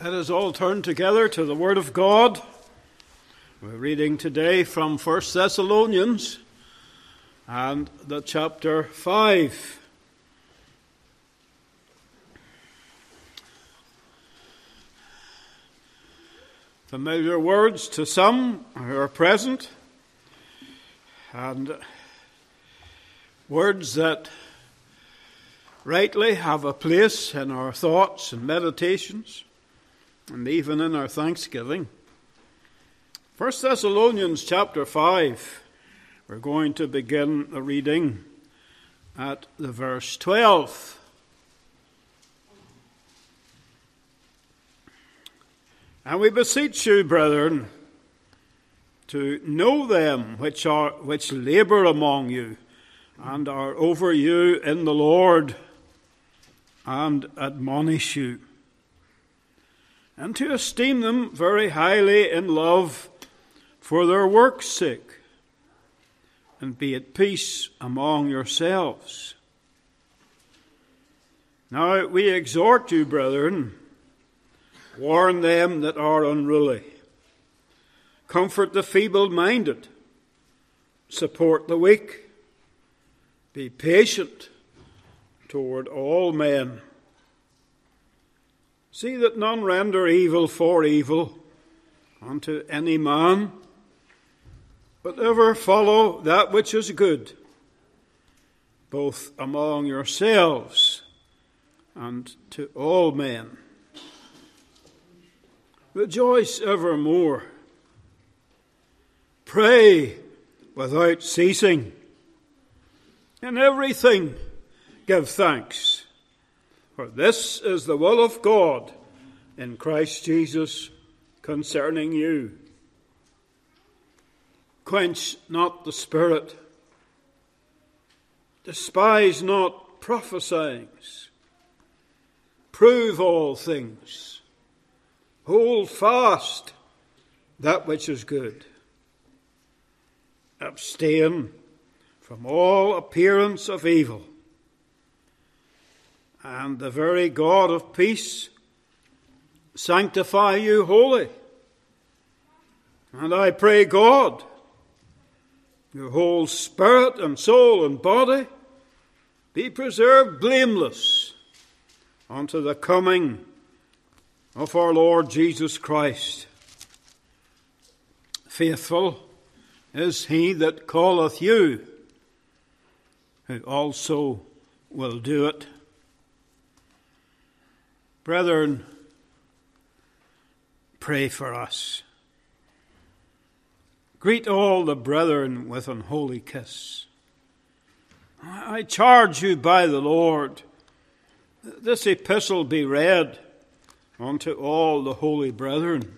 Let us all turn together to the Word of God. We're reading today from 1 Thessalonians and the chapter 5. Familiar words to some who are present, and words that rightly have a place in our thoughts and meditations, and even in our thanksgiving. 1 Thessalonians chapter 5, we're going to begin the reading at the verse 12. And we beseech you, brethren, to know them which labour among you, and are over you in the Lord, and admonish you, and to esteem them very highly in love for their work's sake, and be at peace among yourselves. Now we exhort you, brethren, warn them that are unruly, comfort the feeble-minded, support the weak, be patient toward all men. See that none render evil for evil unto any man, but ever follow that which is good, both among yourselves and to all men. Rejoice evermore. Pray without ceasing. In everything give thanks, for this is the will of God in Christ Jesus concerning you. Quench not the spirit. Despise not prophesyings. Prove all things. Hold fast that which is good. Abstain from all appearance of evil. And the very God of peace sanctify you wholly. And I pray God, your whole spirit and soul and body be preserved blameless unto the coming of our Lord Jesus Christ. Faithful is he that calleth you, who also will do it. Brethren, pray for us. Greet all the brethren with an holy kiss. I charge you by the Lord, this epistle be read unto all the holy brethren.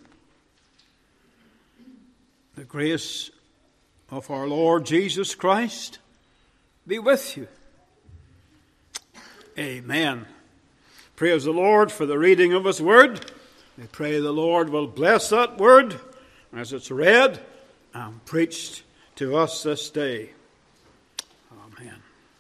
The grace of our Lord Jesus Christ be with you. Amen. Praise the Lord for the reading of his word. We pray the Lord will bless that word as it's read and preached to us this day. Amen.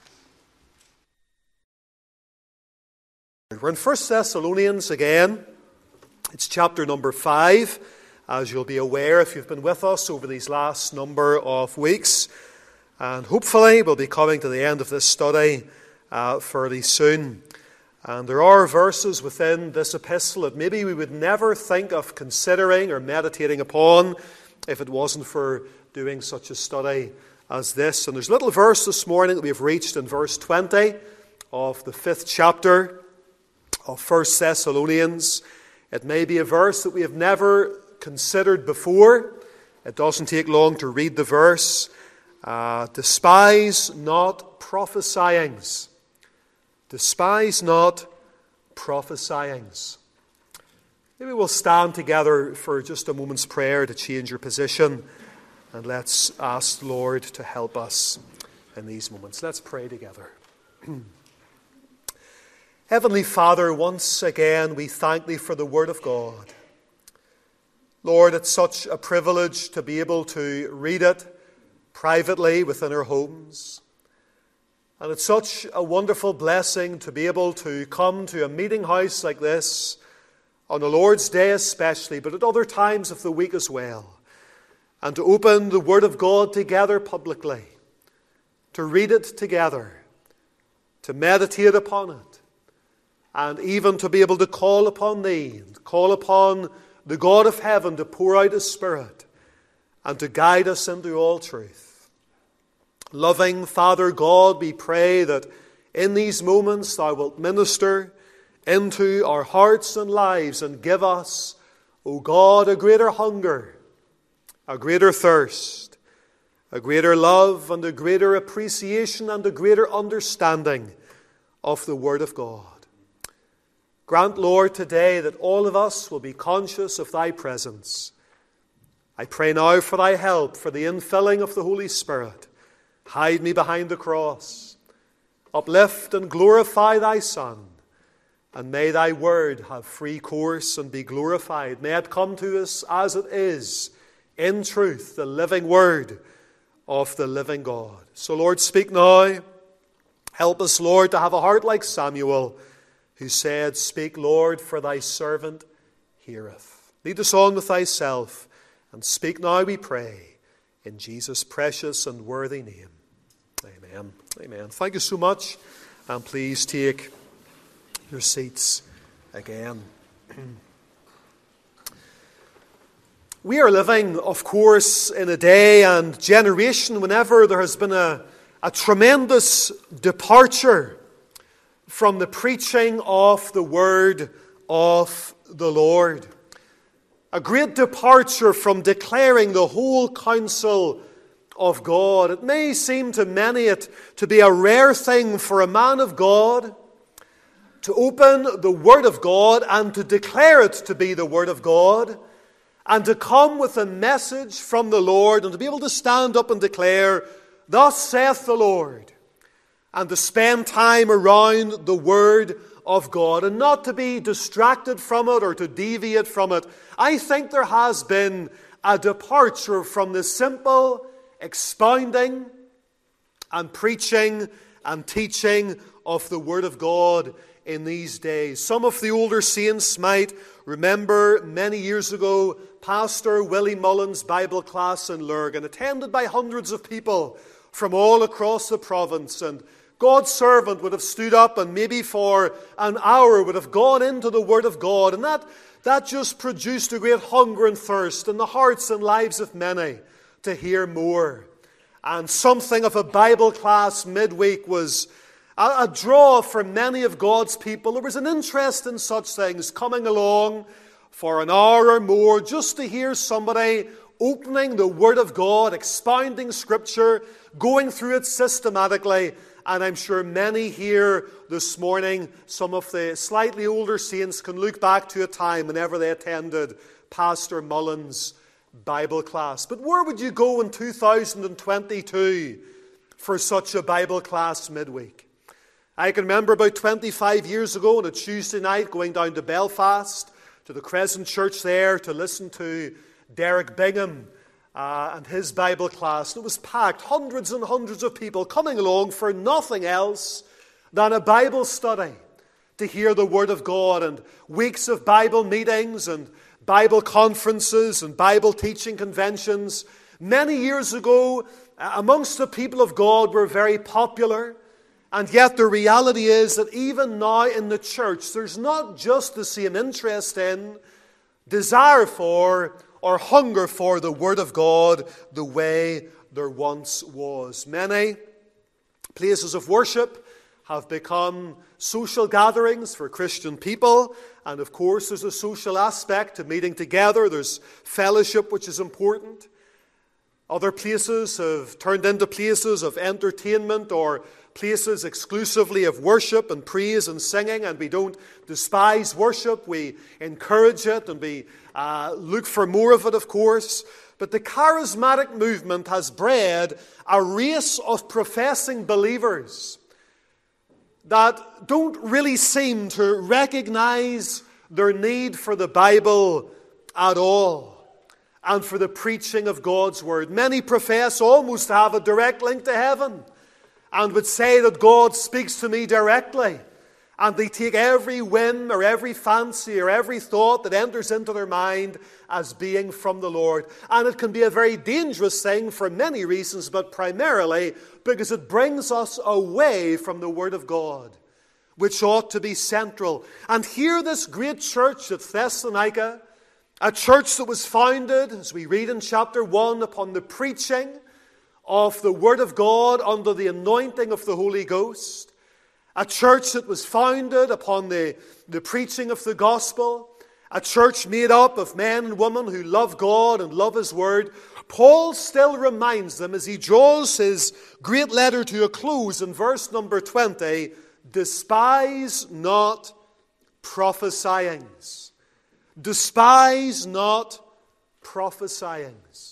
We're in 1 Thessalonians again. It's chapter number 5, as you'll be aware if you've been with us over these last number of weeks. And hopefully we'll be coming to the end of this study fairly soon. And there are verses within this epistle that maybe we would never think of considering or meditating upon if it wasn't for doing such a study as this. And there's a little verse this morning that we've reached in verse 20 of the 5th chapter of 1 Thessalonians. It may be a verse that we have never considered before. It doesn't take long to read the verse. Despise not prophesyings. Despise not prophesyings. Maybe we'll stand together for just a moment's prayer to change your position, and let's ask the Lord to help us in these moments. Let's pray together. Heavenly Father, once again we thank Thee for the Word of God. Lord, it's such a privilege to be able to read it privately within our homes. And it's such a wonderful blessing to be able to come to a meeting house like this on the Lord's Day especially, but at other times of the week as well, and to open the Word of God together publicly, to read it together, to meditate upon it, and even to be able to call upon Thee, and call upon the God of heaven to pour out His Spirit and to guide us into all truth. Loving Father God, we pray that in these moments Thou wilt minister into our hearts and lives and give us, O God, a greater hunger, a greater thirst, a greater love and a greater appreciation and a greater understanding of the Word of God. Grant, Lord, today that all of us will be conscious of Thy presence. I pray now for Thy help, for the infilling of the Holy Spirit. Hide me behind the cross. Uplift and glorify Thy Son. And may Thy Word have free course and be glorified. May it come to us as it is, in truth, the living Word of the living God. So, Lord, speak now. Help us, Lord, to have a heart like Samuel, who said, Speak, Lord, for Thy servant heareth. Lead us on with Thyself, and speak now, we pray, in Jesus' precious and worthy name. Amen. Amen. Thank you so much, and please take your seats again. We are living, of course, in a day and generation whenever there has been a tremendous departure from the preaching of the Word of the Lord. A great departure from declaring the whole counsel of God. It may seem to many it to be a rare thing for a man of God to open the Word of God and to declare it to be the Word of God, and to come with a message from the Lord and to be able to stand up and declare, Thus saith the Lord, and to spend time around the Word of God and not to be distracted from it or to deviate from it. I think there has been a departure from the simple expounding and preaching and teaching of the Word of God in these days. Some of the older saints might remember many years ago Pastor Willie Mullins' Bible class in Lurgan, attended by hundreds of people from all across the province, and God's servant would have stood up and maybe for an hour would have gone into the Word of God, and that just produced a great hunger and thirst in the hearts and lives of many to hear more. And something of a Bible class midweek was a draw for many of God's people. There was an interest in such things, coming along for an hour or more just to hear somebody opening the Word of God, expounding Scripture, going through it systematically. And I'm sure many here this morning, some of the slightly older saints, can look back to a time whenever they attended Pastor Mullins' Bible class. But where would you go in 2022 for such a Bible class midweek? I can remember about 25 years ago on a Tuesday night going down to Belfast, to the Crescent Church there, to listen to Derek Bingham and his Bible class. And it was packed, hundreds and hundreds of people coming along for nothing else than a Bible study, to hear the Word of God, and weeks of Bible meetings and Bible conferences and Bible teaching conventions. Many years ago, amongst the people of God, were very popular. And yet the reality is that even now in the church, there's not just the same interest in, desire for, or hunger for the Word of God the way there once was. Many places of worship have become social gatherings for Christian people. And of course, there's a social aspect to meeting together. There's fellowship, which is important. Other places have turned into places of entertainment or places exclusively of worship and praise and singing, and we don't despise worship. We encourage it and we look for more of it, of course. But the charismatic movement has bred a race of professing believers that don't really seem to recognize their need for the Bible at all and for the preaching of God's Word. Many profess almost to have a direct link to heaven and would say that God speaks to me directly And they take every whim or every fancy or every thought that enters into their mind as being from the Lord. And it can be a very dangerous thing for many reasons, but primarily because it brings us away from the Word of God, which ought to be central. And here this great church at Thessalonica, a church that was founded, as we read in chapter 1, upon the preaching of the Word of God under the anointing of the Holy Ghost, a church that was founded upon the preaching of the gospel, a church made up of men and women who love God and love His Word. Paul still reminds them as he draws his great letter to a close in verse number 20, despise not prophesyings. Despise not prophesyings.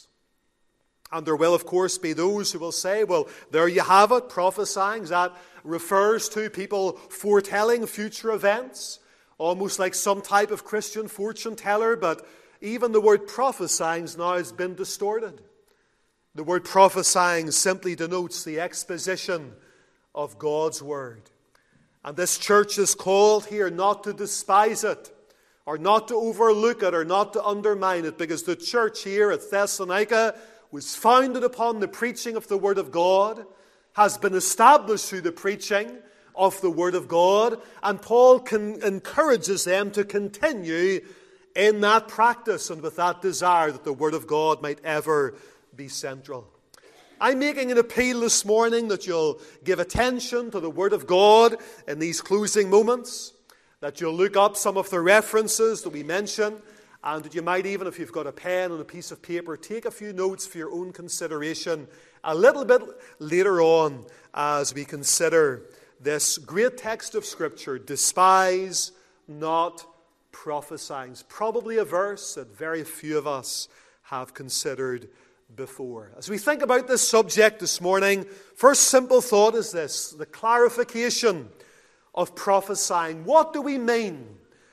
And there will, of course, be those who will say, well, there you have it, prophesyings. That refers to people foretelling future events, almost like some type of Christian fortune teller. But even the word prophesyings now has been distorted. The word prophesying simply denotes the exposition of God's Word. And this church is called here not to despise it, or not to overlook it, or not to undermine it, because the church here at Thessalonica was founded upon the preaching of the Word of God, has been established through the preaching of the Word of God, and Paul encourages them to continue in that practice and with that desire that the Word of God might ever be central. I'm making an appeal this morning that you'll give attention to the Word of God in these closing moments, that you'll look up some of the references that we mention, and that you might even, if you've got a pen and a piece of paper, take a few notes for your own consideration a little bit later on as we consider this great text of Scripture, despise not prophesying. It's probably a verse that very few of us have considered before. As we think about this subject this morning, first simple thought is this: the clarification of prophesying. What do we mean?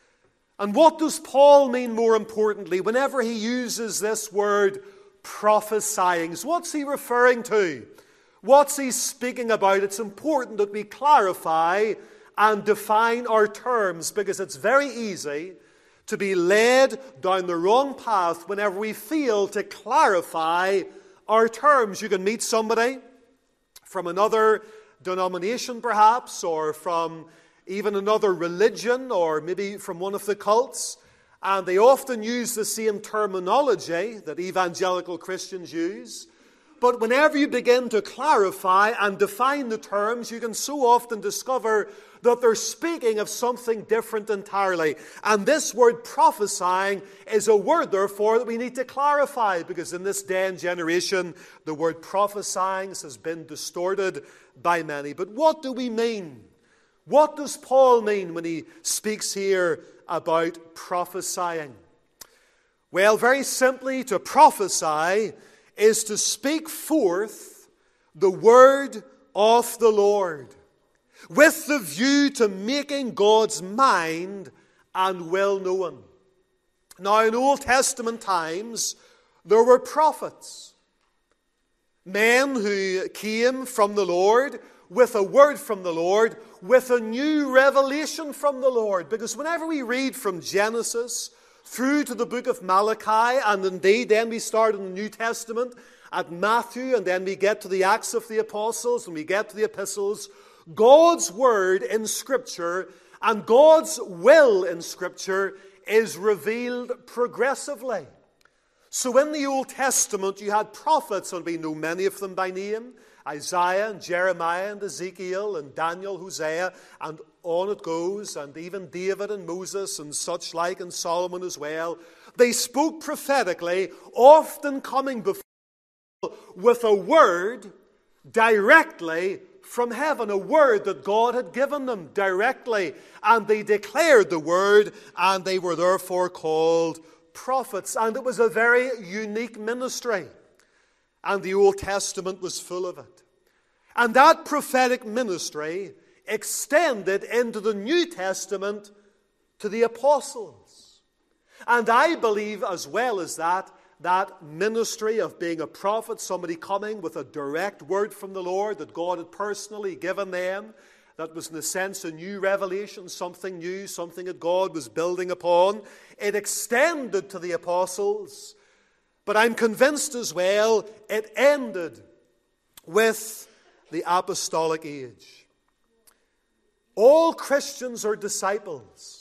And what does Paul mean, more importantly, whenever he uses this word prophesying? What's he referring to? What's he speaking about? It's important that we clarify and define our terms, because it's very easy to be led down the wrong path whenever we fail to clarify our terms. You can meet somebody from another denomination perhaps, or from even another religion, or maybe from one of the cults, and they often use the same terminology that evangelical Christians use. But whenever you begin to clarify and define the terms, you can so often discover that they're speaking of something different entirely. And this word prophesying is a word, therefore, that we need to clarify, because in this day and generation, the word prophesying has been distorted by many. But what do we mean? What does Paul mean when he speaks here about prophesying? Well, very simply, to prophesy is to speak forth the word of the Lord, with the view to making God's mind and will known. Now, in Old Testament times, there were prophets, men who came from the Lord with a word from the Lord, with a new revelation from the Lord. Because whenever we read from Genesis through to the book of Malachi, and indeed then we start in the New Testament at Matthew, and then we get to the Acts of the Apostles, and we get to the epistles, God's word in Scripture and God's will in Scripture is revealed progressively. So in the Old Testament you had prophets, and we know many of them by name: Isaiah and Jeremiah and Ezekiel and Daniel, Hosea, and on it goes, and even David and Moses and such like, and Solomon as well. They spoke prophetically, often coming before with a word directly from heaven, a word that God had given them directly, and they declared the word, and they were therefore called prophets. And it was a very unique ministry, and the Old Testament was full of it. And that prophetic ministry extended into the New Testament to the apostles. And I believe, as well as that ministry of being a prophet, somebody coming with a direct word from the Lord that God had personally given them, that was in a sense a new revelation, something new, something that God was building upon. It extended to the apostles, but I'm convinced as well it ended with the apostolic age. All Christians are disciples.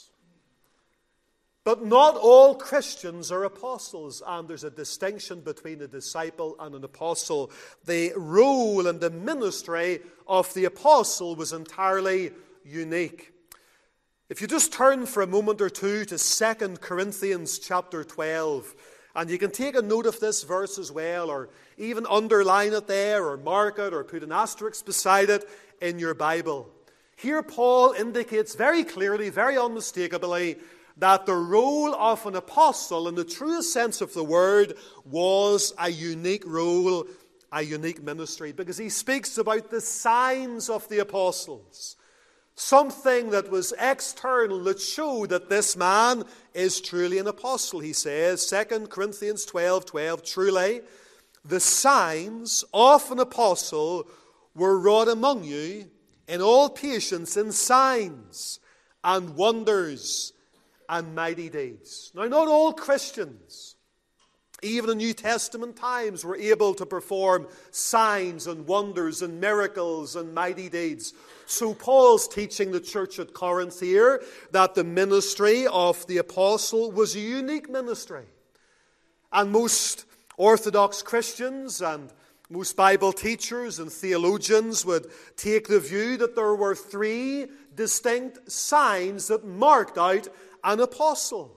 But not all Christians are apostles, and there's a distinction between a disciple and an apostle. The role and the ministry of the apostle was entirely unique. If you just turn for a moment or two to 2 Corinthians chapter 12, and you can take a note of this verse as well, or even underline it there, or mark it, or put an asterisk beside it in your Bible. Here Paul indicates very clearly, very unmistakably, that the role of an apostle, in the truest sense of the word, was a unique role, a unique ministry, because he speaks about the signs of the apostles. Something that was external that showed that this man is truly an apostle. He says, 2 Corinthians 12:12, truly, the signs of an apostle were wrought among you in all patience in signs and wonders and mighty deeds. Now, not all Christians, even in New Testament times, were able to perform signs and wonders and miracles and mighty deeds. So Paul's teaching the church at Corinth here that the ministry of the apostle was a unique ministry. And most Orthodox Christians and most Bible teachers and theologians would take the view that there were three distinct signs that marked out an apostle.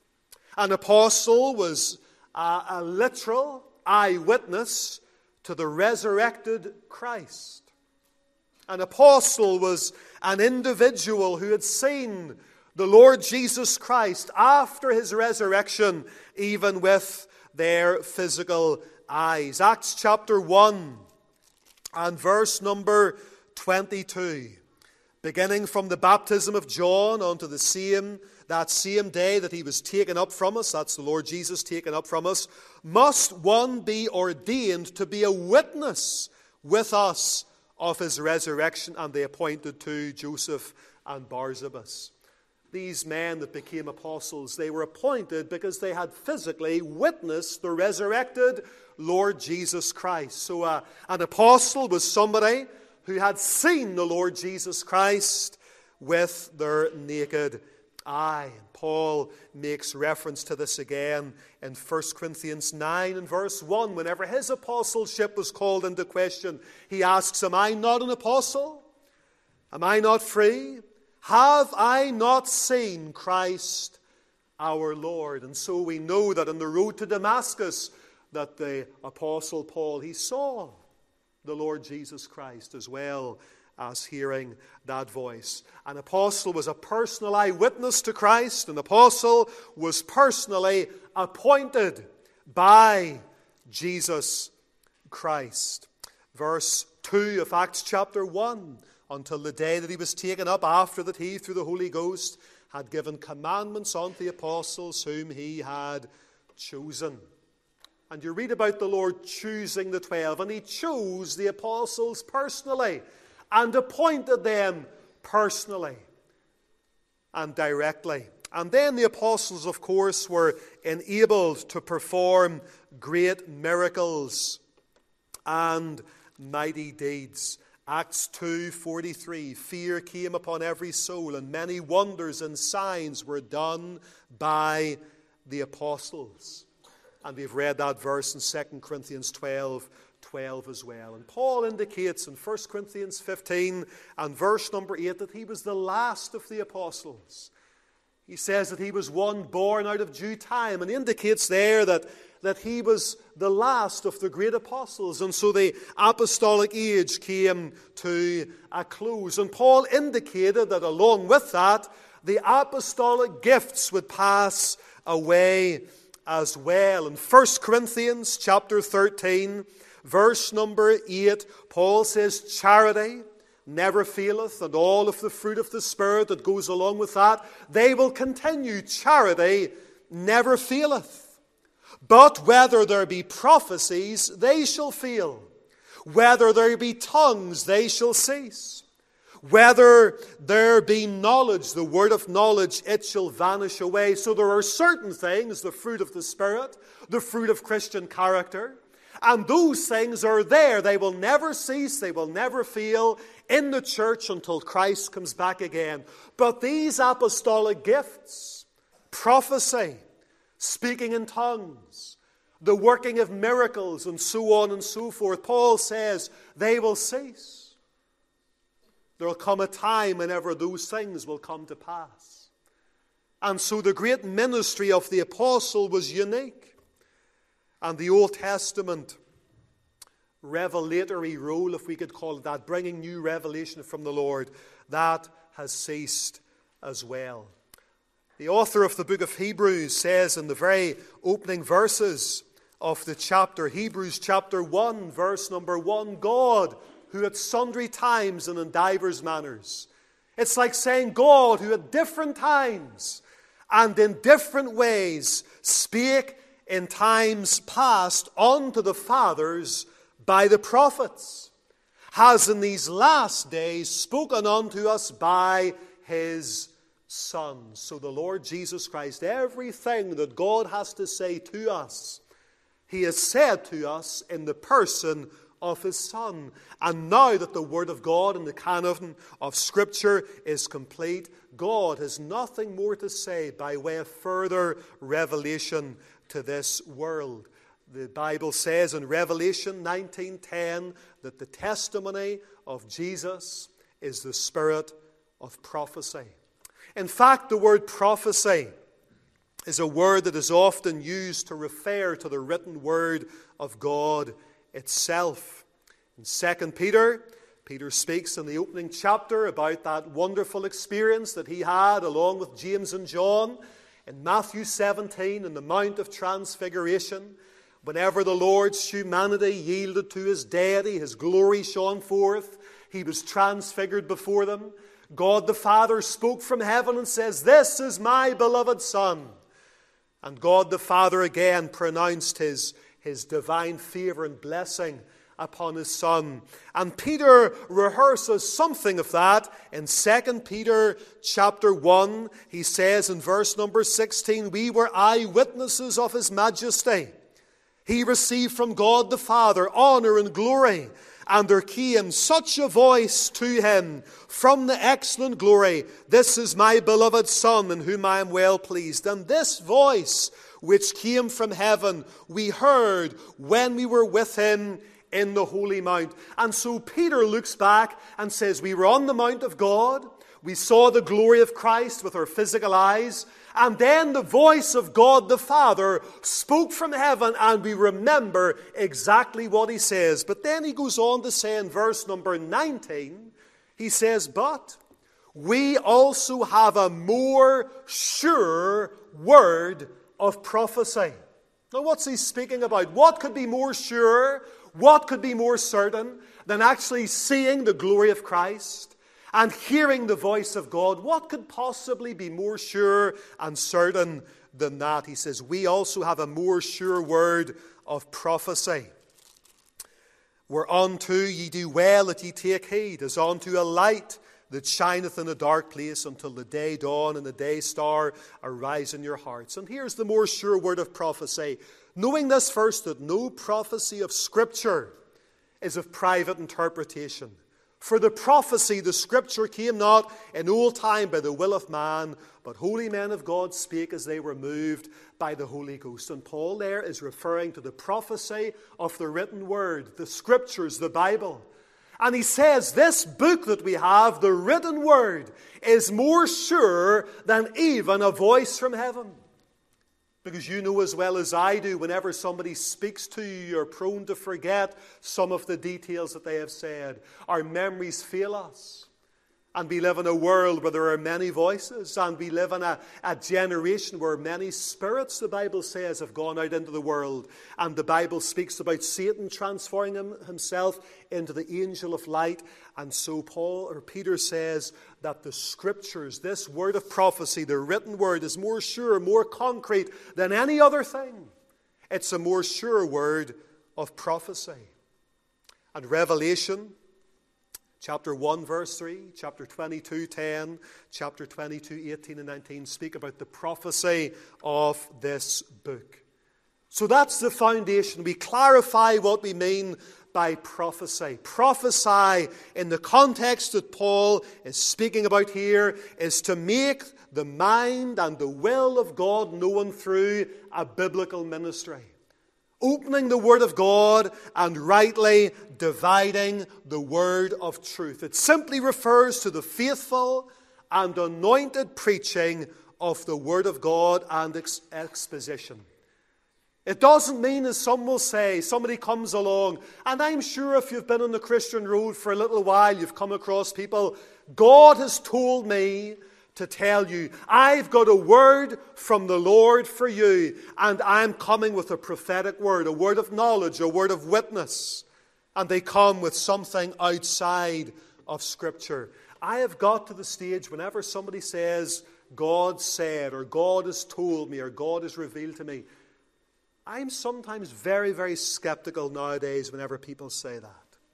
An apostle was a literal eyewitness to the resurrected Christ. An apostle was an individual who had seen the Lord Jesus Christ after his resurrection, even with their physical eyes. Acts chapter 1 and verse number 22. Beginning from the baptism of John unto that same day that he was taken up from us, that's the Lord Jesus taken up from us, must one be ordained to be a witness with us of his resurrection. And they appointed two, Joseph and Barsabas. These men that became apostles, they were appointed because they had physically witnessed the resurrected Lord Jesus Christ. So an apostle was somebody who had seen the Lord Jesus Christ with their naked eye. And Paul makes reference to this again in 1 Corinthians 9 and verse 1. Whenever his apostleship was called into question, he asks, am I not an apostle? Am I not free? Have I not seen Christ our Lord? And so we know that on the road to Damascus, that the apostle Paul, he saw the Lord Jesus Christ as well as hearing that voice. An apostle was a personal eyewitness to Christ. An apostle was personally appointed by Jesus Christ. Verse 2 of Acts chapter 1, until the day that he was taken up, after that he, through the Holy Ghost, had given commandments unto the apostles whom he had chosen. And you read about the Lord choosing the 12, and he chose the apostles personally and appointed them personally and directly. And then the apostles, of course, were enabled to perform great miracles and mighty deeds. Acts 2:43, fear came upon every soul, and many wonders and signs were done by the apostles. And we've read that verse in 2 Corinthians 12:12 as well. And Paul indicates in 1 Corinthians 15 and verse number 8 that he was the last of the apostles. He says that he was one born out of due time, and he indicates there that he was the last of the great apostles. And so the apostolic age came to a close. And Paul indicated that along with that, the apostolic gifts would pass away as well. In 1 Corinthians chapter 13, verse number 8, Paul says, charity never faileth, and all of the fruit of the Spirit that goes along with that, they will continue. Charity never faileth. But whether there be prophecies, they shall fail. Whether there be tongues, they shall cease. Whether there be knowledge, the word of knowledge, it shall vanish away. So there are certain things, the fruit of the Spirit, the fruit of Christian character, and those things are there. They will never cease, they will never fail in the church until Christ comes back again. But these apostolic gifts, prophecy, speaking in tongues, the working of miracles, and so on and so forth, Paul says they will cease. There will come a time whenever those things will come to pass. And so the great ministry of the apostle was unique. And the Old Testament revelatory role, if we could call it that, bringing new revelation from the Lord, that has ceased as well. The author of the book of Hebrews says in the very opening verses of the chapter, Hebrews chapter 1, verse number 1, God, who at sundry times and in divers manners. It's like saying God, who at different times and in different ways spake in times past unto the fathers by the prophets, has in these last days spoken unto us by his Son. So the Lord Jesus Christ, everything that God has to say to us, he has said to us in the person of his Son. And now that the Word of God and the canon of Scripture is complete, God has nothing more to say by way of further revelation to this world. The Bible says in Revelation 19:10 that the testimony of Jesus is the spirit of prophecy. In fact, the word prophecy is a word that is often used to refer to the written word of God itself. In 2 Peter, Peter speaks in the opening chapter about that wonderful experience that he had along with James and John in Matthew 17 in the Mount of Transfiguration. Whenever the Lord's humanity yielded to his deity, his glory shone forth, he was transfigured before them. God the Father spoke from heaven and says, "This is my beloved Son." And God the Father again pronounced his divine favor and blessing upon his Son. And Peter rehearses something of that in 2 Peter chapter 1. He says in verse number 16, "We were eyewitnesses of his majesty. He received from God the Father honor and glory. And there came such a voice to him from the excellent glory, 'This is my beloved Son, in whom I am well pleased.' And this voice which came from heaven we heard when we were with him in the holy mount." And so Peter looks back and says, we were on the Mount of God. We saw the glory of Christ with our physical eyes. And then the voice of God the Father spoke from heaven, and we remember exactly what he says. But then he goes on to say in verse number 19, he says, "But we also have a more sure word of prophecy." Now what's he speaking about? What could be more sure? What could be more certain than actually seeing the glory of Christ and hearing the voice of God? What could possibly be more sure and certain than that? He says, we also have a more sure word of prophecy. "Whereunto ye do well that ye take heed, as unto a light that shineth in a dark place until the day dawn and the day star arise in your hearts." And here's the more sure word of prophecy. Knowing this first, that no prophecy of Scripture is of private interpretation. For the prophecy, the Scripture, came not in old time by the will of man, but holy men of God spake as they were moved by the Holy Ghost. And Paul there is referring to the prophecy of the written word, the Scriptures, the Bible. And he says this book that we have, the written word, is more sure than even a voice from heaven. Because you know as well as I do, whenever somebody speaks to you, you're prone to forget some of the details that they have said. Our memories fail us. And we live in a world where there are many voices. And we live in a generation where many spirits, the Bible says, have gone out into the world. And the Bible speaks about Satan transforming himself into the angel of light. And so Peter says that the Scriptures, this word of prophecy, the written word, is more sure, more concrete than any other thing. It's a more sure word of prophecy. And Revelation Chapter 1, verse 3, chapter 22, 10, chapter 22, 18 and 19 speak about the prophecy of this book. So that's the foundation. We clarify what we mean by prophecy. Prophesy, in the context that Paul is speaking about here, is to make the mind and the will of God known through a biblical ministry. Opening the Word of God and rightly dividing the word of truth. It simply refers to the faithful and anointed preaching of the Word of God and exposition. It doesn't mean, as some will say, somebody comes along, and I'm sure if you've been on the Christian road for a little while, you've come across people, God has told me to tell you, I've got a word from the Lord for you, and I'm coming with a prophetic word, a word of knowledge, a word of witness. And they come with something outside of Scripture. I have got to the stage whenever somebody says, God said, or God has told me, or God has revealed to me, I'm sometimes very, very skeptical nowadays whenever people say that.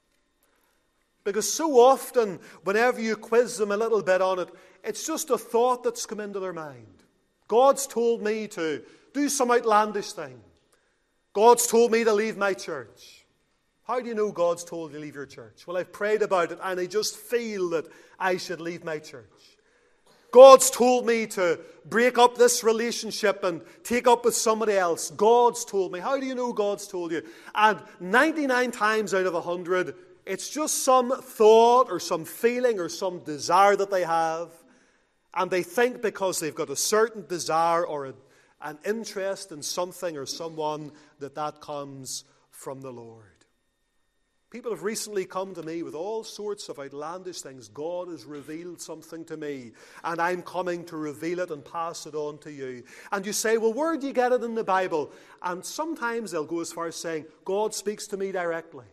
Because so often, whenever you quiz them a little bit on it, it's just a thought that's come into their mind. God's told me to do some outlandish thing. God's told me to leave my church. How do you know God's told you to leave your church? Well, I've prayed about it and I just feel that I should leave my church. God's told me to break up this relationship and take up with somebody else. God's told me. How do you know God's told you? And 99 times out of 100, it's just some thought or some feeling or some desire that they have. And they think because they've got a certain desire or an interest in something or someone that comes from the Lord. People have recently come to me with all sorts of outlandish things. God has revealed something to me, and I'm coming to reveal it and pass it on to you. And you say, well, where do you get it in the Bible? And sometimes they'll go as far as saying, God speaks to me directly.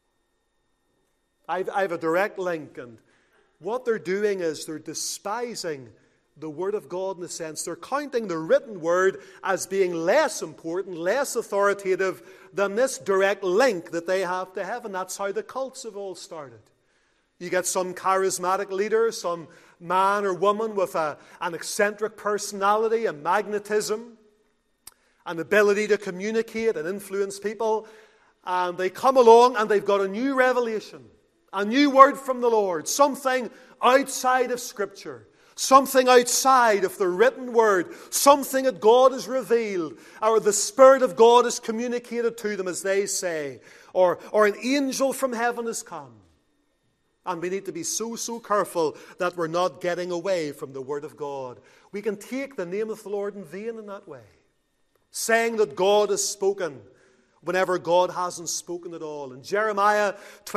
I have a direct link, and what they're doing is they're despising the Word of God in a sense. They're counting the written Word as being less important, less authoritative than this direct link that they have to heaven. That's how the cults have all started. You get some charismatic leader, some man or woman with an eccentric personality, a magnetism, an ability to communicate and influence people, and they come along and they've got a new revelation, a new word from the Lord, something outside of Scripture. Something outside of the written word, something that God has revealed, or the Spirit of God has communicated to them, as they say, or an angel from heaven has come. And we need to be so careful that we're not getting away from the Word of God. We can take the name of the Lord in vain in that way, saying that God has spoken whenever God hasn't spoken at all. In Jeremiah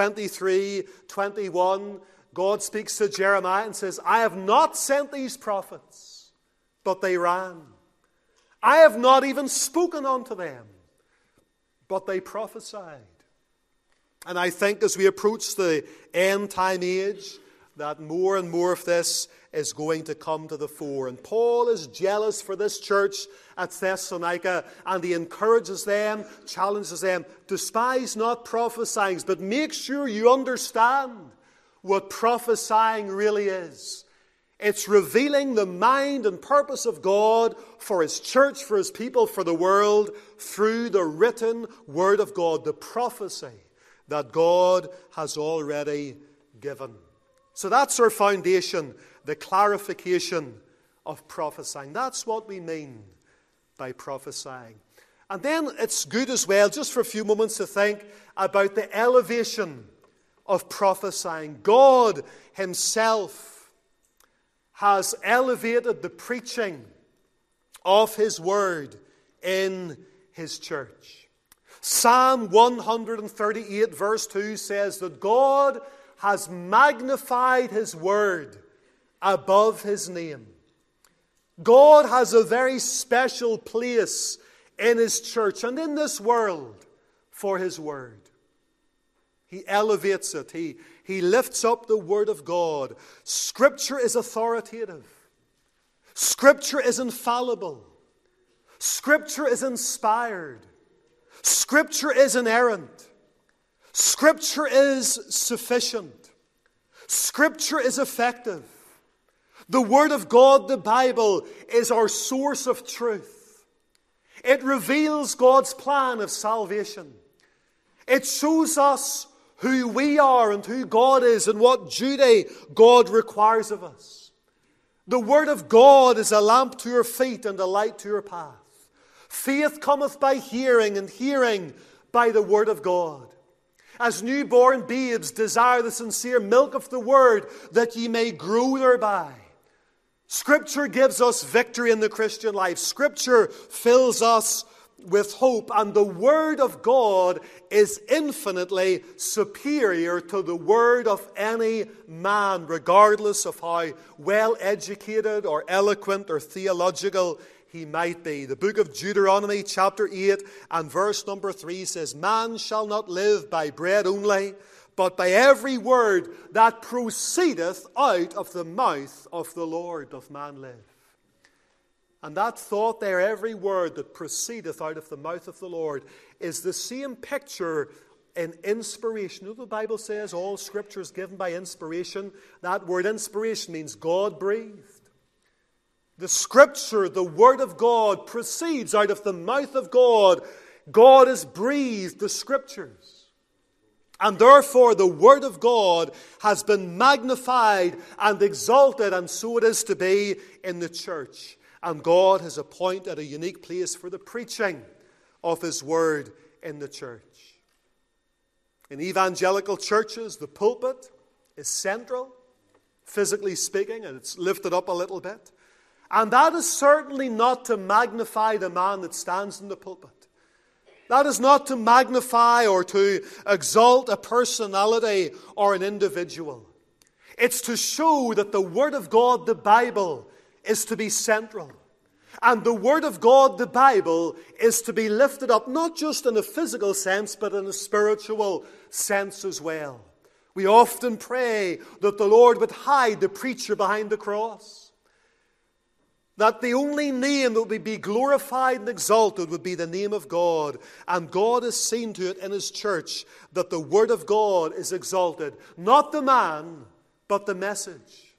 23:21, God speaks to Jeremiah and says, I have not sent these prophets, but they ran. I have not even spoken unto them, but they prophesied. And I think as we approach the end time age, that more and more of this is going to come to the fore. And Paul is jealous for this church at Thessalonica, and he encourages them, challenges them, despise not prophesying, but make sure you understand what prophesying really is. It's revealing the mind and purpose of God for His church, for His people, for the world, through the written Word of God, the prophecy that God has already given. So that's our foundation, the clarification of prophesying. That's what we mean by prophesying. And then it's good as well, just for a few moments, to think about the elevation of prophesying. God Himself has elevated the preaching of His Word in His church. Psalm 138 verse 2 says that God has magnified His Word above His name. God has a very special place in His church and in this world for His Word. He elevates it. He lifts up the Word of God. Scripture is authoritative. Scripture is infallible. Scripture is inspired. Scripture is inerrant. Scripture is sufficient. Scripture is effective. The Word of God, the Bible, is our source of truth. It reveals God's plan of salvation. It shows us who we are and who God is and what duty God requires of us. The Word of God is a lamp to your feet and a light to your path. Faith cometh by hearing, and hearing by the Word of God. As newborn babes desire the sincere milk of the Word, that ye may grow thereby. Scripture gives us victory in the Christian life. Scripture fills us with hope, and the Word of God is infinitely superior to the word of any man, regardless of how well educated or eloquent or theological he might be. The book of Deuteronomy chapter 8 and verse number 3 says, "Man shall not live by bread only, but by every word that proceedeth out of the mouth of the Lord doth man live." And that thought there, every word that proceedeth out of the mouth of the Lord, is the same picture in inspiration. You know, the Bible says all Scripture is given by inspiration. That word inspiration means God breathed. The Scripture, the Word of God, proceeds out of the mouth of God. God has breathed the Scriptures. And therefore the Word of God has been magnified and exalted, and so it is to be in the church. And God has appointed a unique place for the preaching of His Word in the church. In evangelical churches, the pulpit is central, physically speaking, and it's lifted up a little bit. And that is certainly not to magnify the man that stands in the pulpit. That is not to magnify or to exalt a personality or an individual. It's to show that the Word of God, the Bible, is to be central. And the Word of God, the Bible, is to be lifted up, not just in a physical sense, but in a spiritual sense as well. We often pray that the Lord would hide the preacher behind the cross. That the only name that would be glorified and exalted would be the name of God. And God has seen to it in His church that the Word of God is exalted. Not the man, but the message.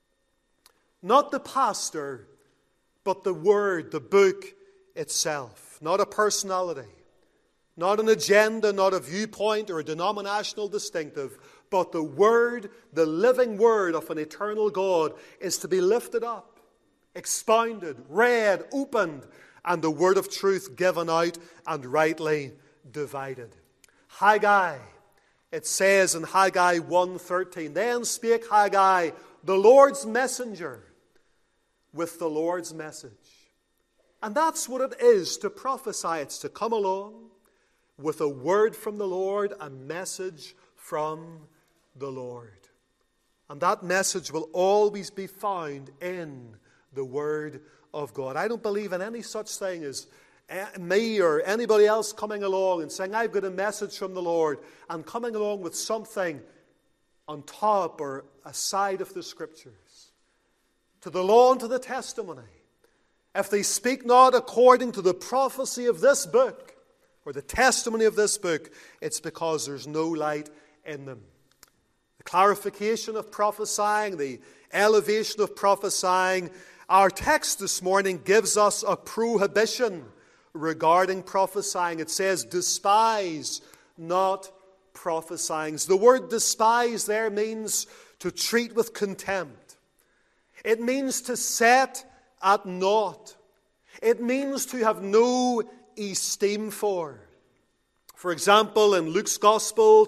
Not the pastor, but the Word, the book itself. Not a personality. Not an agenda, not a viewpoint or a denominational distinctive. But the Word, the living Word of an eternal God, is to be lifted up, expounded, read, opened, and the word of truth given out and rightly divided. Haggai, it says in Haggai 1:13, "Then spake Haggai, the Lord's messenger, with the Lord's message." And that's what it is to prophesy. It's to come along with a word from the Lord, a message from the Lord. And that message will always be found in the Word of God. I don't believe in any such thing as me or anybody else coming along and saying, "I've got a message from the Lord," and coming along with something on top or aside of the Scriptures. To the law and to the testimony, if they speak not according to the prophecy of this book or the testimony of this book, it's because there's no light in them. The clarification of prophesying, the elevation of prophesying. Our text this morning gives us a prohibition regarding prophesying. It says, "Despise not prophesying." The word despise there means to treat with contempt. It means to set at naught. It means to have no esteem for. For example, in Luke's Gospel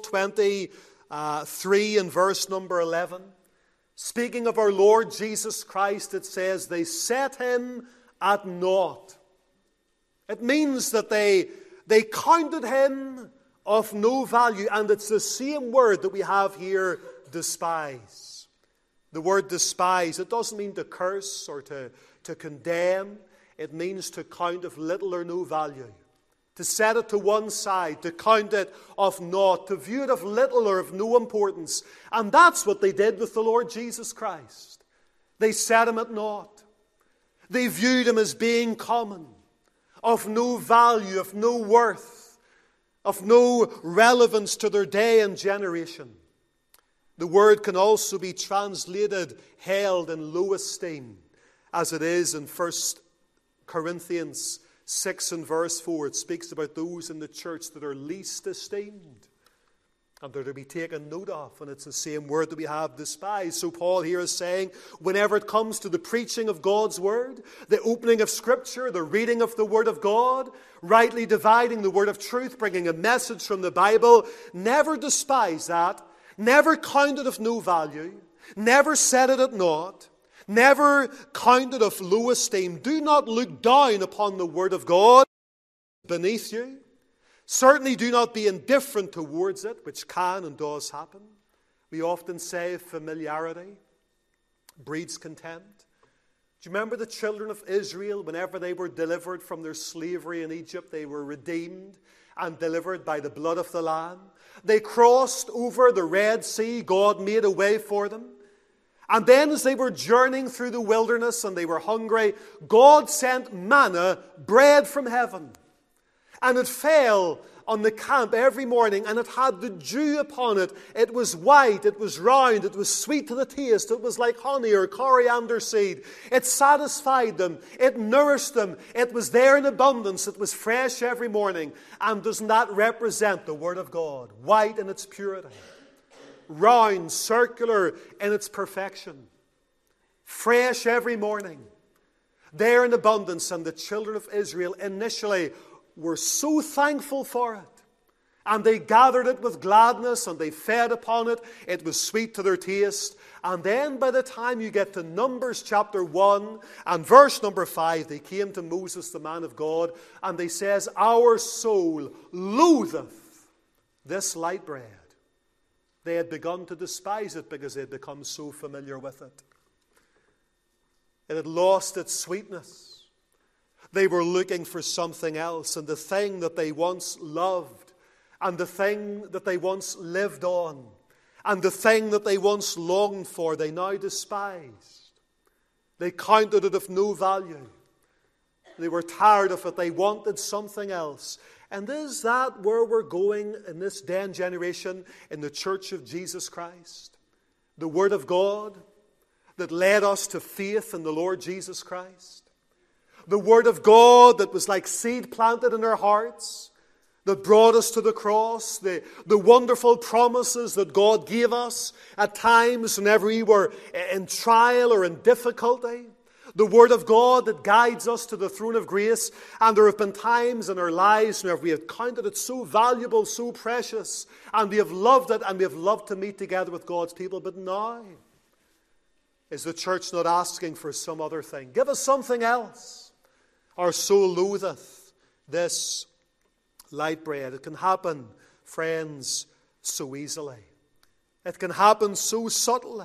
23 and verse number 11, speaking of our Lord Jesus Christ, it says, "They set Him at naught." It means that they counted Him of no value. And it's the same word that we have here, despise. The word despise, it doesn't mean to curse or to condemn. It means to count of little or no value. To set it to one side, to count it of naught, to view it of little or of no importance. And that's what they did with the Lord Jesus Christ. They set Him at naught. They viewed Him as being common, of no value, of no worth, of no relevance to their day and generation. The word can also be translated held in low esteem, as it is in 1 Corinthians 6 and verse 4. It speaks about those in the church that are least esteemed and they're to be taken note of, and it's the same word that we have despised. So Paul here is saying, whenever it comes to the preaching of God's word, the opening of Scripture, the reading of the word of God, rightly dividing the word of truth, bringing a message from the Bible, never despise that, never count it of no value, never set it at naught, never count it of low esteem. Do not look down upon the word of God beneath you. Certainly do not be indifferent towards it, which can and does happen. We often say familiarity breeds contempt. Do you remember the children of Israel, whenever they were delivered from their slavery in Egypt, they were redeemed and delivered by the blood of the Lamb? They crossed over the Red Sea. God made a way for them. And then as they were journeying through the wilderness and they were hungry, God sent manna, bread from heaven. And it fell on the camp every morning, and it had the dew upon it. It was white, it was round, it was sweet to the taste. It was like honey or coriander seed. It satisfied them, it nourished them. It was there in abundance, it was fresh every morning. And doesn't that represent the Word of God? White in its purity, round, circular in its perfection, fresh every morning, there in abundance. And the children of Israel initially were so thankful for it. And they gathered it with gladness and they fed upon it. It was sweet to their taste. And then by the time you get to Numbers chapter 1 and verse number 5, they came to Moses, the man of God, and they says, our soul loatheth this light bread. They had begun to despise it because they had become so familiar with it. It had lost its sweetness. They were looking for something else, and the thing that they once loved, and the thing that they once lived on, and the thing that they once longed for, they now despised. They counted it of no value. They were tired of it. They wanted something else. And is that where we're going in this day and generation in the Church of Jesus Christ? The Word of God that led us to faith in the Lord Jesus Christ? The Word of God that was like seed planted in our hearts, that brought us to the cross, the wonderful promises that God gave us at times whenever we were in trial or in difficulty. The Word of God that guides us to the throne of grace. And there have been times in our lives whenever we have counted it so valuable, so precious, and we have loved it, and we have loved to meet together with God's people. But now, is the church not asking for some other thing? Give us something else. Our soul loatheth this light bread. It can happen, friends, so easily. It can happen so subtly.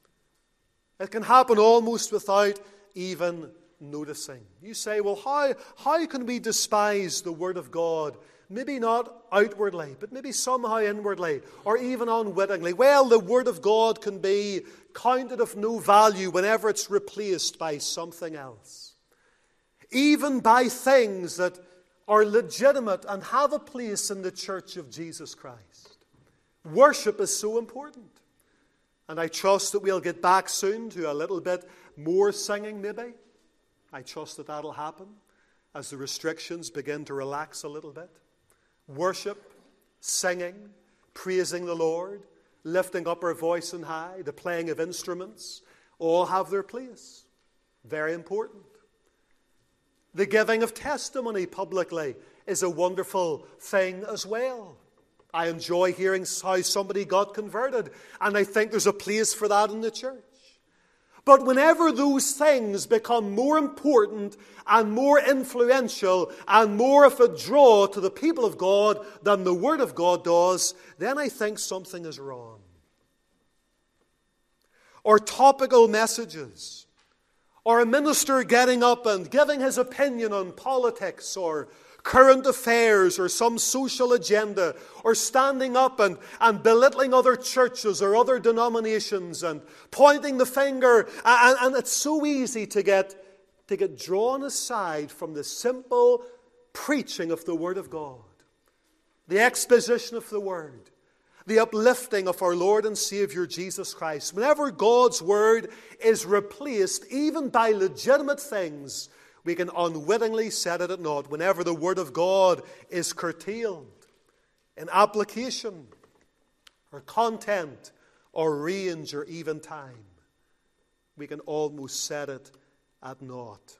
It can happen almost without even noticing. You say, well, how can we despise the Word of God? Maybe not outwardly, but maybe somehow inwardly, or even unwittingly. Well, the Word of God can be counted of no value whenever it's replaced by something else. Even by things that are legitimate and have a place in the Church of Jesus Christ. Worship is so important. And I trust that we'll get back soon to a little bit more singing maybe. I trust that that'll happen as the restrictions begin to relax a little bit. Worship, singing, praising the Lord, lifting up our voice on high, the playing of instruments, all have their place. Very important. The giving of testimony publicly is a wonderful thing as well. I enjoy hearing how somebody got converted, and I think there's a place for that in the church. But whenever those things become more important and more influential and more of a draw to the people of God than the Word of God does, then I think something is wrong. Or topical messages, or a minister getting up and giving his opinion on politics or current affairs or some social agenda, or standing up and belittling other churches or other denominations and pointing the finger. And it's so easy to get drawn aside from the simple preaching of the Word of God, the exposition of the Word, the uplifting of our Lord and Savior Jesus Christ, whenever God's Word is replaced even by legitimate things, we can unwittingly set it at naught. Whenever the Word of God is curtailed in application or content or range or even time, we can almost set it at naught.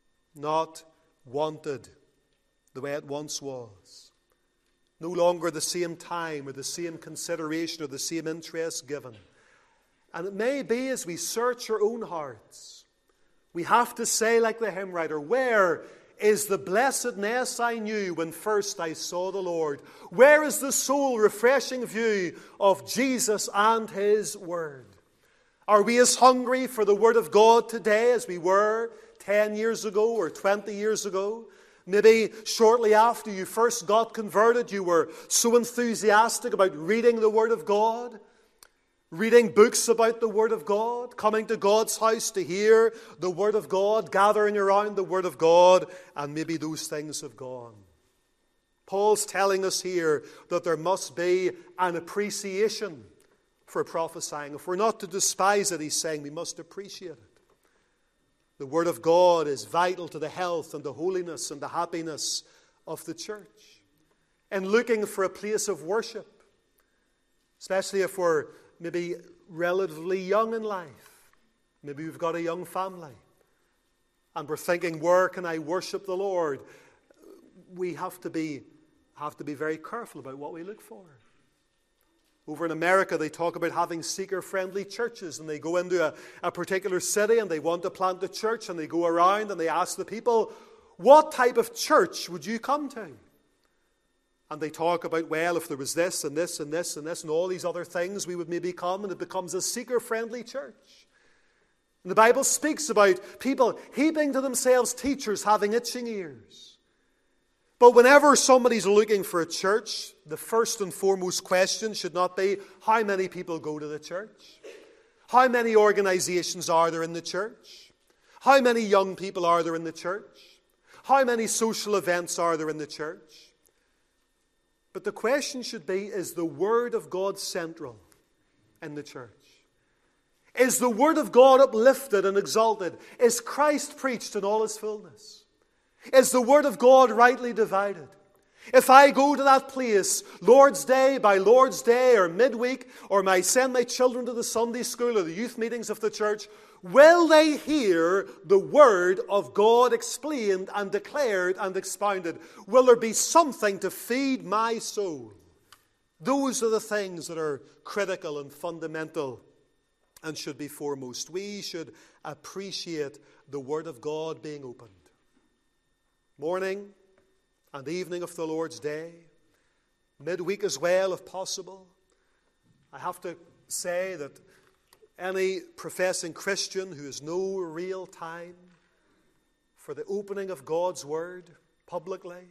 Not wanted the way it once was. No longer the same time or the same consideration or the same interest given. And it may be as we search our own hearts, we have to say like the hymn writer, where is the blessedness I knew when first I saw the Lord? Where is the soul refreshing view of Jesus and His Word? Are we as hungry for the Word of God today as we were 10 years ago or 20 years ago? Maybe shortly after you first got converted, you were so enthusiastic about reading the Word of God, reading books about the Word of God, coming to God's house to hear the Word of God, gathering around the Word of God, and maybe those things have gone. Paul's telling us here that there must be an appreciation for prophesying. If we're not to despise it, he's saying we must appreciate it. The Word of God is vital to the health and the holiness and the happiness of the church. And looking for a place of worship, especially if we're maybe relatively young in life, maybe we've got a young family, and we're thinking, where can I worship the Lord? We have to be very careful about what we look for. Over in America, they talk about having seeker-friendly churches, and they go into a particular city and they want to plant a church, and they go around and they ask the people, what type of church would you come to? And they talk about, well, if there was this and this and this and this and all these other things, we would maybe come, and it becomes a seeker-friendly church. And the Bible speaks about people heaping to themselves teachers having itching ears. But whenever somebody's looking for a church, the first and foremost question should not be, how many people go to the church? How many organizations are there in the church? How many young people are there in the church? How many social events are there in the church? But the question should be, is the Word of God central in the church? Is the Word of God uplifted and exalted? Is Christ preached in all His fullness? Is the Word of God rightly divided? If I go to that place, Lord's Day by Lord's Day or midweek, or I send my children to the Sunday school or the youth meetings of the church, will they hear the Word of God explained and declared and expounded? Will there be something to feed my soul? Those are the things that are critical and fundamental and should be foremost. We should appreciate the Word of God being opened. Morning and evening of the Lord's Day, midweek as well if possible. I have to say that any professing Christian who has no real time for the opening of God's Word publicly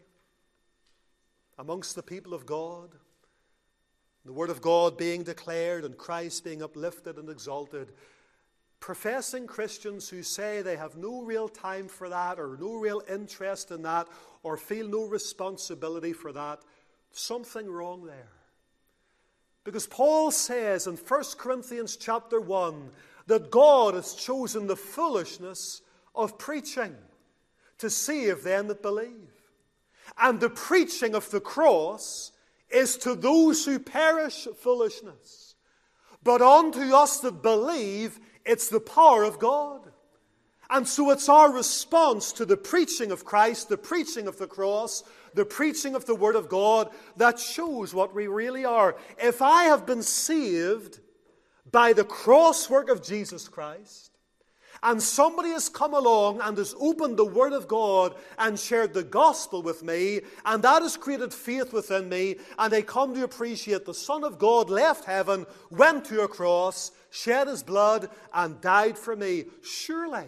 amongst the people of God, the Word of God being declared and Christ being uplifted and exalted, professing Christians who say they have no real time for that or no real interest in that or feel no responsibility for that, something wrong there. Because Paul says in 1 Corinthians chapter 1 that God has chosen the foolishness of preaching to save them that believe. And the preaching of the cross is to those who perish foolishness. But unto us that believe, it's the power of God. And so it's our response to the preaching of Christ, the preaching of the cross, the preaching of the Word of God that shows what we really are. If I have been saved by the cross work of Jesus Christ, and somebody has come along and has opened the Word of God and shared the gospel with me, and that has created faith within me, and I come to appreciate the Son of God left heaven, went to a cross, shed His blood, and died for me, surely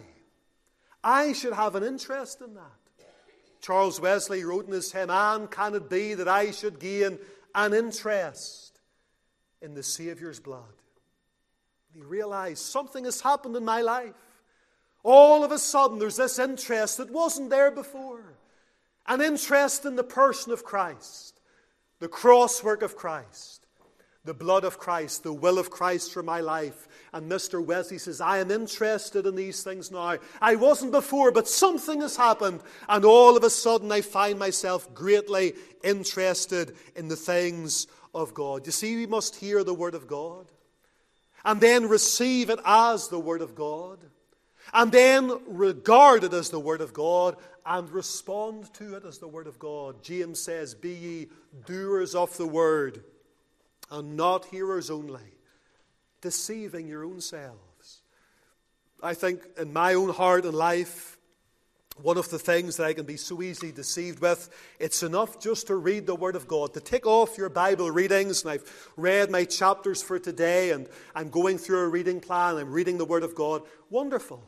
I should have an interest in that. Charles Wesley wrote in his hymn, "And can it be that I should gain an interest in the Saviour's blood?" He realized something has happened in my life. All of a sudden there's this interest that wasn't there before. An interest in the person of Christ, the cross work of Christ, The blood of Christ, the will of Christ for my life. And Mr. Wesley says, I am interested in these things now. I wasn't before, but something has happened. And all of a sudden I find myself greatly interested in the things of God. You see, we must hear the Word of God. And then receive it as the Word of God. And then regard it as the Word of God. And respond to it as the Word of God. James says, be ye doers of the Word, and not hearers only, deceiving your own selves. I think in my own heart and life, one of the things that I can be so easily deceived with, it's enough just to read the Word of God, to tick off your Bible readings. And I've read my chapters for today, and I'm going through a reading plan. I'm reading the Word of God. Wonderful.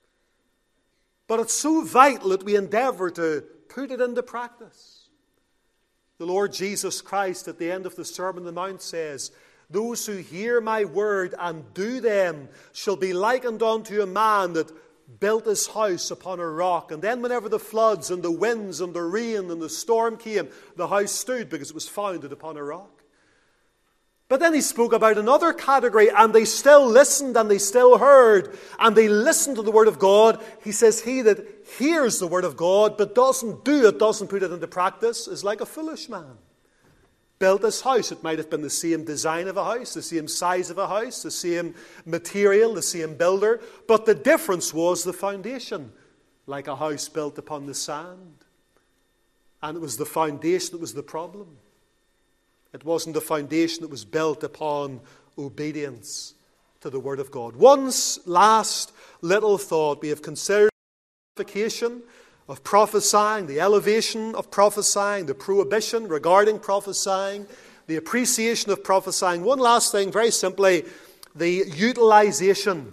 But it's so vital that we endeavor to put it into practice. The Lord Jesus Christ at the end of the Sermon on the Mount says, those who hear my word and do them shall be likened unto a man that built his house upon a rock. And then whenever the floods and the winds and the rain and the storm came, the house stood because it was founded upon a rock. But then he spoke about another category, and they still listened and they still heard, and they listened to the Word of God. He says, he that hears the Word of God but doesn't do it, doesn't put it into practice, is like a foolish man. Built his house. It might have been the same design of a house, the same size of a house, the same material, the same builder, but the difference was the foundation, like a house built upon the sand. And it was the foundation that was the problem. It wasn't a foundation that was built upon obedience to the Word of God. One last little thought. We have considered the qualification of prophesying, the elevation of prophesying, the prohibition regarding prophesying, the appreciation of prophesying. One last thing, very simply, the utilization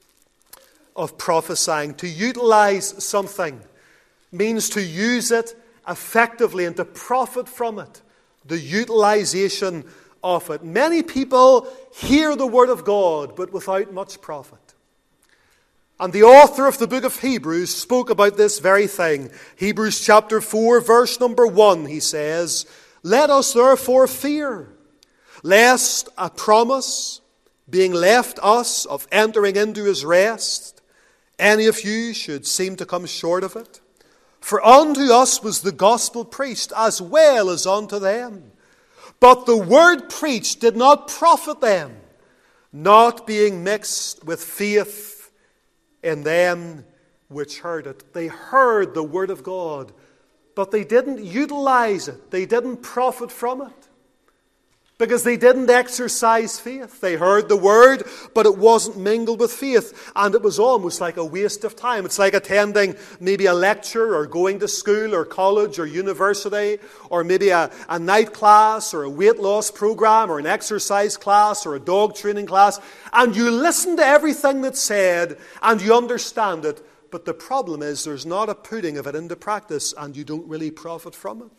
of prophesying. To utilize something means to use it effectively and to profit from it. The utilization of it. Many people hear the Word of God, but without much profit. And the author of the book of Hebrews spoke about this very thing. Hebrews chapter 4, verse number 1, he says, let us therefore fear, lest a promise being left us of entering into his rest, any of you should seem to come short of it. For unto us was the gospel preached, as well as unto them. But the word preached did not profit them, not being mixed with faith in them which heard it. They heard the word of God, but they didn't utilize it. They didn't profit from it. Because they didn't exercise faith. They heard the word, but it wasn't mingled with faith. And it was almost like a waste of time. It's like attending maybe a lecture or going to school or college or university, or maybe a night class or a weight loss program or an exercise class or a dog training class. And you listen to everything that's said and you understand it. But the problem is there's not a putting of it into practice and you don't really profit from it.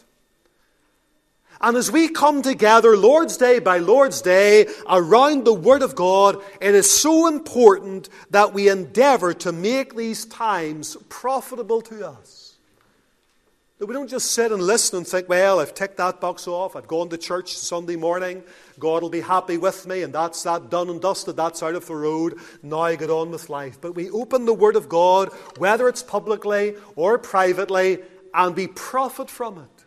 And as we come together Lord's Day by Lord's Day around the Word of God, it is so important that we endeavor to make these times profitable to us. That we don't just sit and listen and think, well, I've ticked that box off, I've gone to church Sunday morning, God will be happy with me, and that's that done and dusted, that's out of the road, now I get on with life. But we open the Word of God, whether it's publicly or privately, and we profit from it.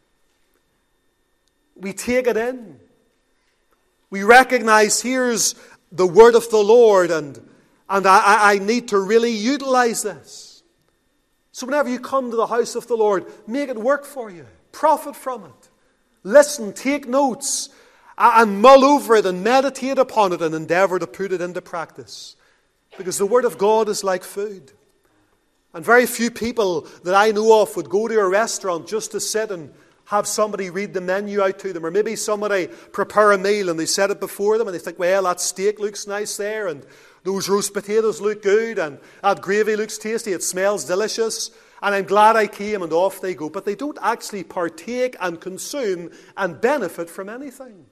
We take it in. We recognize here's the word of the Lord, and I need to really utilize this. So whenever you come to the house of the Lord, make it work for you. Profit from it. Listen, take notes, and mull over it and meditate upon it and endeavor to put it into practice. Because the Word of God is like food. And very few people that I know of would go to a restaurant just to sit and have somebody read the menu out to them, or maybe somebody prepare a meal and they set it before them and they think, well, that steak looks nice there, and those roast potatoes look good, and that gravy looks tasty, it smells delicious, and I'm glad I came, and off they go. But they don't actually partake and consume and benefit from anything.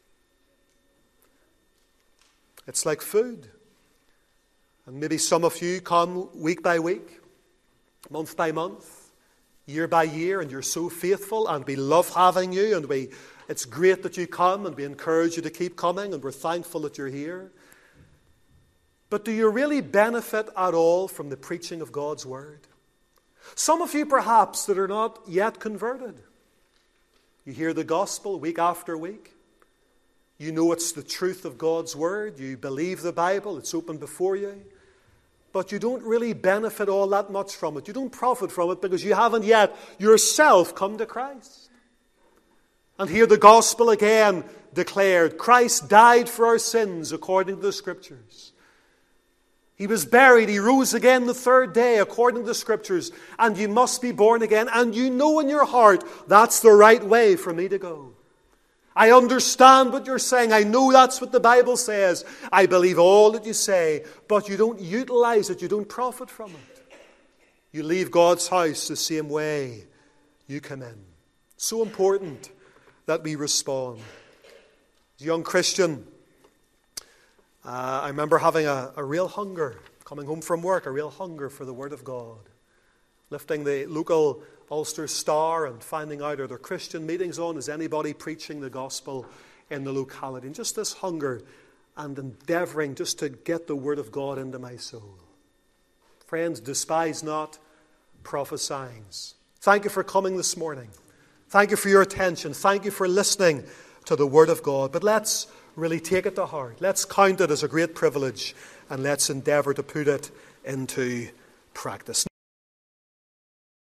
It's like food. And maybe some of you come week by week, month by month, year by year, and you're so faithful, and we love having you, and it's great that you come, and we encourage you to keep coming, and we're thankful that you're here. But do you really benefit at all from the preaching of God's Word? Some of you perhaps that are not yet converted. You hear the gospel week after week. You know it's the truth of God's Word. You believe the Bible. It's open before you. But you don't really benefit all that much from it. You don't profit from it because you haven't yet yourself come to Christ. And hear the gospel again declared. Christ died for our sins according to the Scriptures. He was buried. He rose again the third day according to the Scriptures. And you must be born again. And you know in your heart that's the right way for me to go. I understand what you're saying. I know that's what the Bible says. I believe all that you say. But you don't utilize it. You don't profit from it. You leave God's house the same way you come in. So important that we respond. As a young Christian, I remember having a real hunger, coming home from work, a real hunger for the Word of God. Lifting the local Ulster Star and finding out are there Christian meetings on? Is anybody preaching the gospel in the locality? And just this hunger and endeavouring just to get the Word of God into my soul. Friends, despise not prophesying. Thank you for coming this morning. Thank you for your attention. Thank you for listening to the Word of God. But let's really take it to heart. Let's count it as a great privilege and let's endeavour to put it into practice.